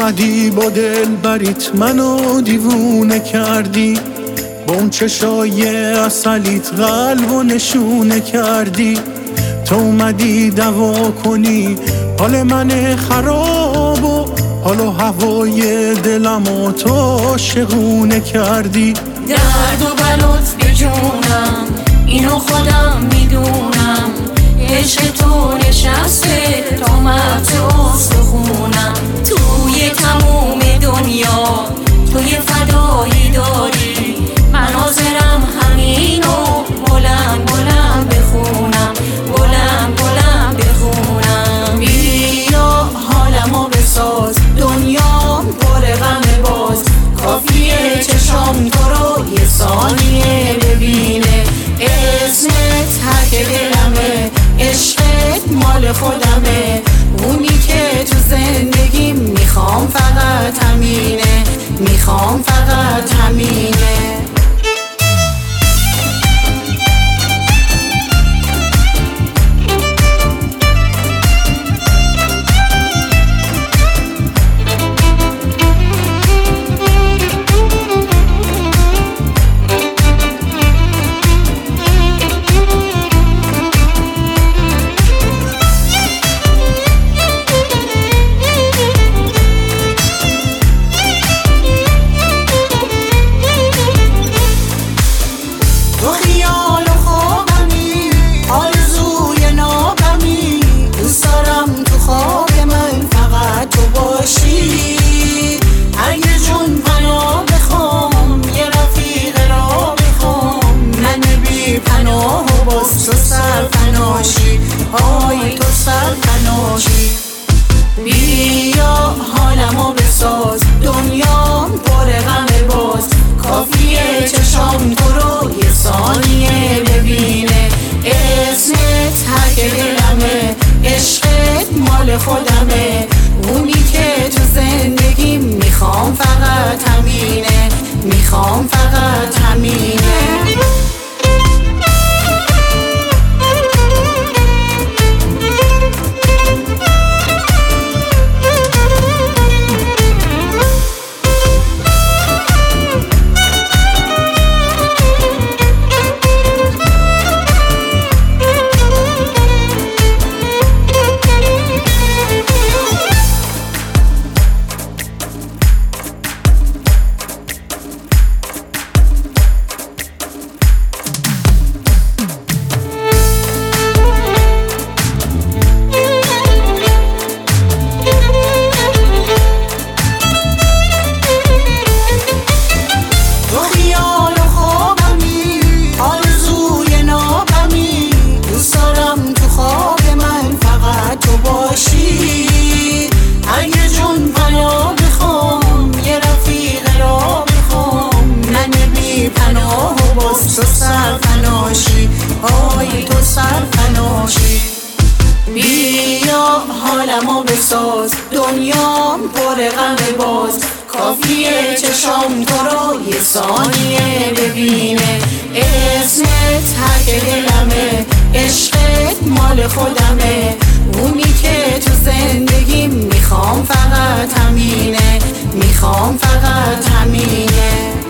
اومدی با دل بریت منو دیوونه کردی، با اون چشای اصلیت قلب و نشونه کردی. تو اومدی دوا کنی حال من خراب و حال و هوای دلمو تو شغونه کردی. درد و بلات به جونم اینو خودم میدونم، عشق تو نشسته تا مغز استخونم. توی تموم دنیا توی فدایی داری، من حاضرم همینو بلند بلند بخونم، بلند بلند بخونم. بیا حالمو بساز، دنیام پر غم باز، کافیه چشام تو رو یه ثانیه ببینه. اسمت هک دلمه، عشقت مال خودمه، اونی که تو زندگیم میخوام فقط همینه، میخوام فقط همینه. های تو سرفناشی، بیا حالمو بساز، دنیام پر غم باز، کافیه چشام تو رو یه ثانیه ببینه. اسمت هک دلمه، عشقت مال خودمه، اونی که تو زندگیم میخوام فقط همینه، میخوام فقط همینه. اگه جون پناه بخوام یه رفیق را بخوام، من بی پناه و باز تو سرفناشی، های تو سرفناشی. بیا حالمو بساز، دنیام پر غم باز، کافیه چشام تو رو یه ثانیه ببینه. اسمت هک دلمه، عشقت مال خودمه، اونی که تو زندگیم میخوام فقط همینه، میخوام فقط همینه.